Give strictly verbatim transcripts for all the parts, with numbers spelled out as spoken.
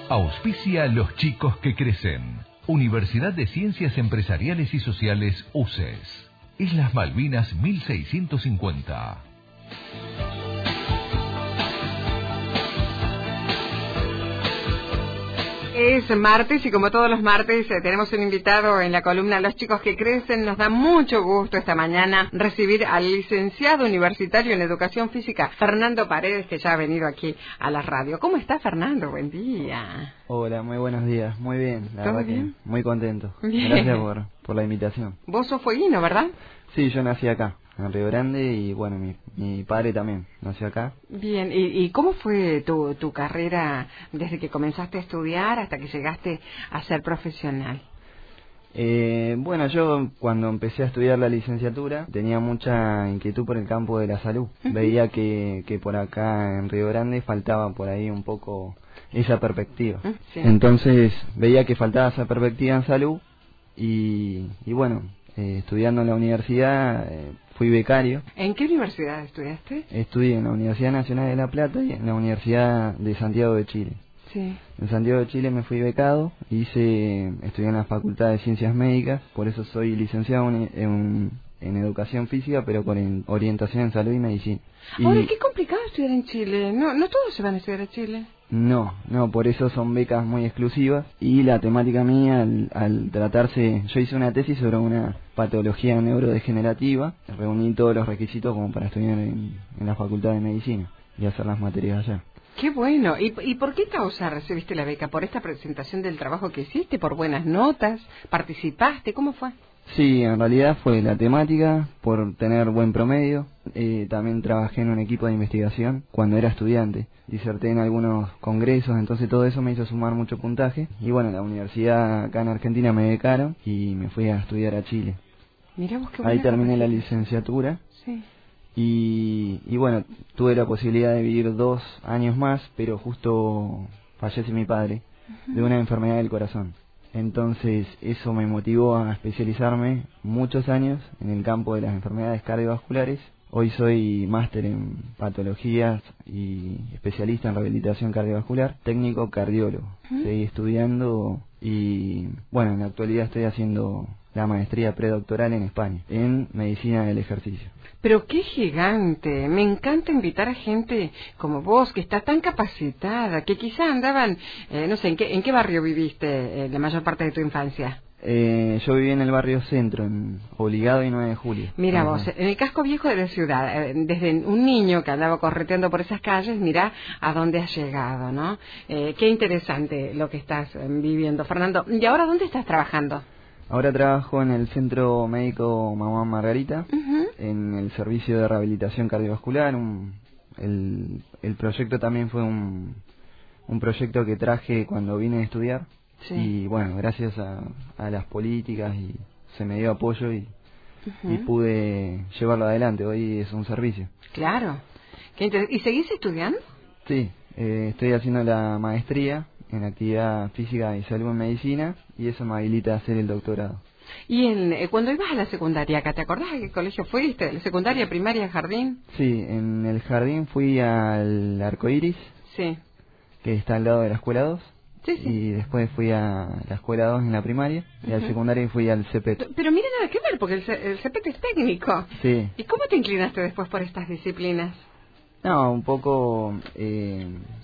Auspicia Los Chicos que Crecen. Universidad de Ciencias Empresariales y Sociales U C E S. Islas Malvinas mil seiscientos cincuenta. Es martes y como todos los martes eh, tenemos un invitado en la columna Los Chicos que Crecen. Nos da mucho gusto esta mañana recibir al licenciado universitario en Educación Física, Fernando Paredes, que ya ha venido aquí a la radio. ¿Cómo está, Fernando? Buen día. Hola, muy buenos días. Muy bien, la ¿Todo verdad bien? que muy contento. Bien. Gracias por, por la invitación. Vos sos fueguino, ¿verdad? Sí, yo nací acá, en Río Grande, y bueno, mi, mi padre también nació acá. Bien, ¿y, y cómo fue tu, tu carrera desde que comenzaste a estudiar hasta que llegaste a ser profesional? Eh, bueno, yo cuando empecé a estudiar la licenciatura tenía mucha inquietud por el campo de la salud. Uh-huh. Veía que, que por acá en Río Grande faltaba por ahí un poco esa perspectiva. Uh, sí. Entonces veía que faltaba esa perspectiva en salud y, y bueno, eh, estudiando en la universidad eh, fui becario. ¿En qué universidad estudiaste? Estudié en la Universidad Nacional de La Plata y en la Universidad de Santiago de Chile. Sí. En Santiago de Chile me fui becado, hice, estudié en la Facultad de Ciencias Médicas, por eso soy licenciado en, en, en Educación Física, pero con orientación en Salud y Medicina. Ahora, y, qué complicado estudiar en Chile. No, no todos se van a estudiar a Chile. No, no, por eso son becas muy exclusivas y la temática mía al, al tratarse, yo hice una tesis sobre una patología neurodegenerativa, reuní todos los requisitos como para estudiar en, en la Facultad de Medicina y hacer las materias allá. Qué bueno. ¿Y, ¿Y por qué causa recibiste la beca? ¿Por esta presentación del trabajo que hiciste? ¿Por buenas notas? ¿Participaste? ¿Cómo fue? Sí, en realidad fue la temática, por tener buen promedio. Eh, también trabajé en un equipo de investigación cuando era estudiante. Diserté en algunos congresos, entonces todo eso me hizo sumar mucho puntaje. Y bueno, la universidad acá en Argentina me becaron y me fui a estudiar a Chile. Mirá vos qué Ahí terminé la licenciatura. Sí. Y, y bueno, tuve la posibilidad de vivir dos años más, pero justo fallece mi padre uh-huh. de una enfermedad del corazón. Entonces eso me motivó a especializarme muchos años en el campo de las enfermedades cardiovasculares. Hoy soy máster en patologías y especialista en rehabilitación cardiovascular, técnico cardiólogo. Uh-huh. Seguí estudiando y bueno, en la actualidad estoy haciendo la maestría predoctoral en España, en medicina del ejercicio. Pero qué gigante, me encanta invitar a gente como vos, que está tan capacitada, que quizá andaban, eh, no sé, ¿en qué, en qué barrio viviste eh, la mayor parte de tu infancia? Eh, yo viví en el barrio Centro, en Obligado y nueve de julio. Mira vos, en el casco viejo de la ciudad, eh, desde un niño que andaba correteando por esas calles, mira a dónde has llegado, ¿no? Eh, qué interesante lo que estás eh, viviendo, Fernando. ¿Y ahora dónde estás trabajando? Ahora trabajo en el Centro Médico Mamá Margarita, uh-huh. en el servicio de rehabilitación cardiovascular. Un, el, el proyecto también fue un, un proyecto que traje cuando vine a estudiar. Sí. Y bueno, gracias a, a las políticas y se me dio apoyo y, uh-huh. y pude llevarlo adelante. Hoy es un servicio. Claro. Qué inter- ¿Y seguís estudiando? Sí, eh, estoy haciendo la maestría en actividad física y salud en medicina y eso me habilita a hacer el doctorado. ¿Y en, eh, cuando ibas a la secundaria acá, te acordás a qué colegio fuiste? ¿La secundaria, primaria, jardín? Sí, en el jardín fui al Arcoiris, sí. que está al lado de la escuela dos. Sí, sí. Y después fui a la escuela dos en la primaria y uh-huh. al secundario fui al C E P E T. Pero mira, nada que ver, porque el, C- el C E P E T es técnico. Sí. ¿Y cómo te inclinaste después por estas disciplinas? No, un poco... Eh,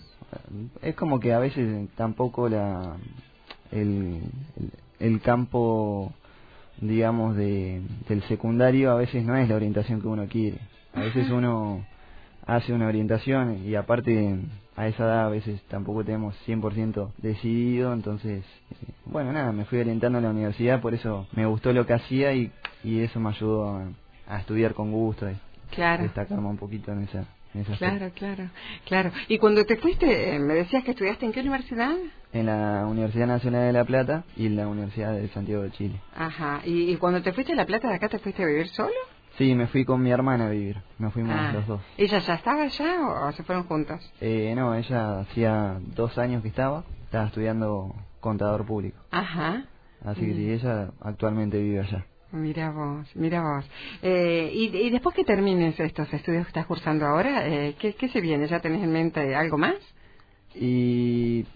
es como que a veces tampoco la el, el, el campo, digamos, de del secundario a veces no es la orientación que uno quiere. A veces uh-huh. uno hace una orientación y aparte a esa edad a veces tampoco tenemos cien por ciento decidido, entonces, eh, bueno, nada, me fui orientando a la universidad, por eso me gustó lo que hacía y, y eso me ayudó a, a estudiar con gusto y claro. destacarme un poquito en esa... Claro, claro, claro. ¿Y cuando te fuiste, me decías que estudiaste en qué universidad? En la Universidad Nacional de La Plata y en la Universidad de Santiago de Chile. Ajá. ¿Y, y cuando te fuiste a La Plata de acá, te fuiste a vivir solo? Sí, me fui con mi hermana a vivir. Nos fuimos ah. los dos. ¿Ella ya estaba allá o, o se fueron juntos? Eh, no, ella hacía dos años que estaba. Estaba estudiando contador público. Ajá. Así que sí, ella actualmente vive allá. Mira vos, mira vos. Eh, y, y después que termines estos estudios que estás cursando ahora, eh, ¿qué, ¿qué se viene? ¿Ya tenés en mente algo más? Y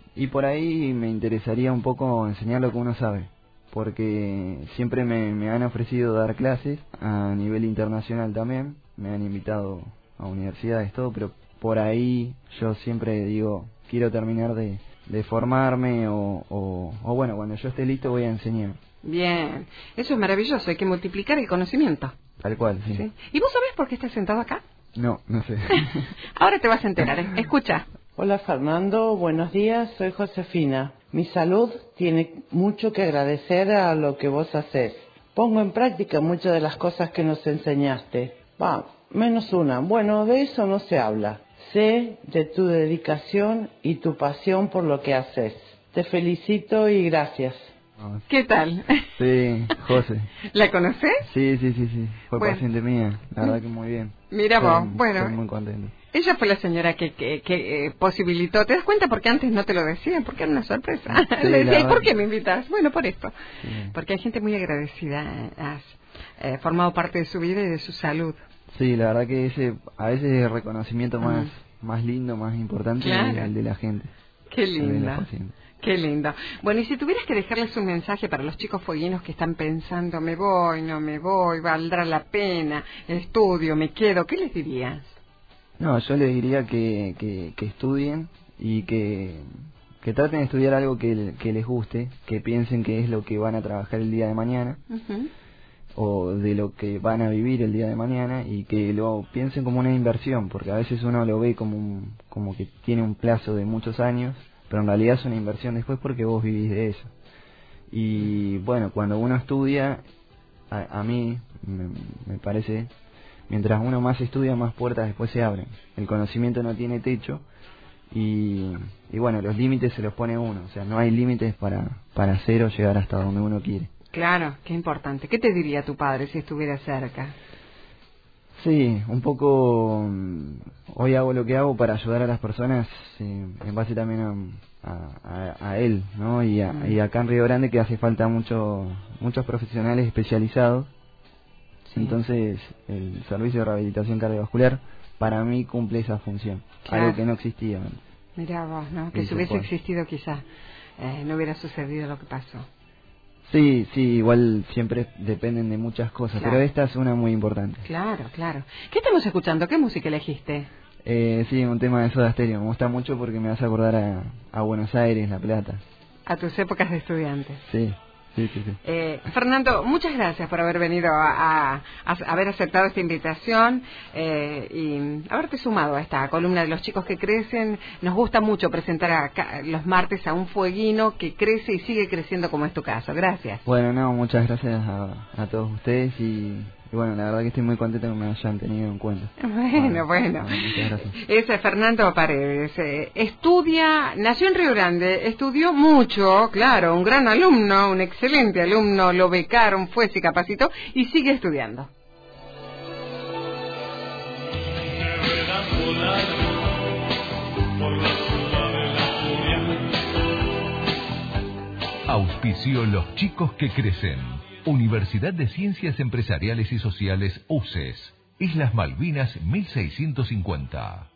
Y por ahí me interesaría un poco enseñar lo que uno sabe, porque siempre me, me han ofrecido dar clases a nivel internacional también, me han invitado a universidades, todo, pero por ahí yo siempre digo, quiero terminar de, de formarme o, o, o bueno, cuando yo esté listo voy a enseñar. Bien, eso es maravilloso, hay que multiplicar el conocimiento. Tal cual, sí. ¿Sí? ¿Y vos sabés por qué estás sentado acá? No, no sé. Ahora te vas a enterar, ¿eh? Escucha. Hola Fernando, buenos días, soy Josefina. Mi salud tiene mucho que agradecer a lo que vos hacés. Pongo en práctica muchas de las cosas que nos enseñaste. Va, menos una. Bueno, de eso no se habla. Sé de tu dedicación y tu pasión por lo que haces. Te felicito y gracias. ¿Qué tal? Sí, José. ¿La conocés? Sí, sí, sí, sí. Fue bueno. paciente mía. La verdad que muy bien. Mira vos, estoy, bueno. Estoy muy contento. Ella fue la señora que, que, que eh, posibilitó. ¿Te das cuenta? Porque antes no te lo decía, porque era una sorpresa. Sí, Le decía, ¿y por verdad. qué me invitas? Bueno, por esto. Sí. Porque hay gente muy agradecida. Has eh, formado parte de su vida y de su salud. Sí, la verdad que ese a veces es el reconocimiento más, Mm. más lindo, más importante, Claro. es el de la gente. Qué el de los linda. pacientes. Qué lindo. Bueno, y si tuvieras que dejarles un mensaje para los chicos fueguinos que están pensando, me voy, no me voy, valdrá la pena, estudio, me quedo, ¿qué les dirías? No, yo les diría que, que, que estudien y que, que traten de estudiar algo que, que les guste, que piensen que es lo que van a trabajar el día de mañana Uh-huh. o de lo que van a vivir el día de mañana y que lo piensen como una inversión, porque a veces uno lo ve como, un, como que tiene un plazo de muchos años, pero en realidad es una inversión después porque vos vivís de eso. Y bueno, cuando uno estudia, a, a mí me, me parece, mientras uno más estudia, más puertas después se abren. El conocimiento no tiene techo y, y bueno, los límites se los pone uno. O sea, no hay límites para, para hacer o llegar hasta donde uno quiere. Claro, qué importante. ¿Qué te diría tu padre si estuviera cerca? Sí, un poco. mm, Hoy hago lo que hago para ayudar a las personas sí, en base también a, a, a, a él, ¿no? Y, a, Mm. y acá en Río Grande que hace falta mucho, muchos profesionales especializados. Sí. Entonces, el servicio de rehabilitación cardiovascular para mí cumple esa función, Claro. algo que no existía antes. Mirá vos, ¿no? Que Sí, si hubiese tal cual. existido quizás eh, no hubiera sucedido lo que pasó. Sí, sí, igual siempre dependen de muchas cosas, Claro. pero esta es una muy importante. Claro, claro. ¿Qué estamos escuchando? ¿Qué música elegiste? Eh, sí, un tema de Soda Stereo, me gusta mucho porque me hace acordar a, a Buenos Aires, La Plata. A tus épocas de estudiante. Sí, sí, sí, sí. Eh, Fernando, muchas gracias por haber venido a, a, a haber aceptado esta invitación eh, y haberte sumado a esta columna de los chicos que crecen. Nos gusta mucho presentar acá, los martes a un fueguino que crece y sigue creciendo como es tu caso. Gracias. Bueno, no, muchas gracias a, a todos ustedes y, y bueno, la verdad que estoy muy contento que me hayan tenido en cuenta. Bueno, bueno. bueno, muchas gracias. Ese es Fernando Paredes. Eh, estudia, nació en Río Grande, estudió mucho, claro, un gran alumno, un excelente alumno, lo becaron, fue, se capacitó y sigue estudiando. Auspició Los Chicos que Crecen. Universidad de Ciencias Empresariales y Sociales U C E S. Islas Malvinas mil seiscientos cincuenta.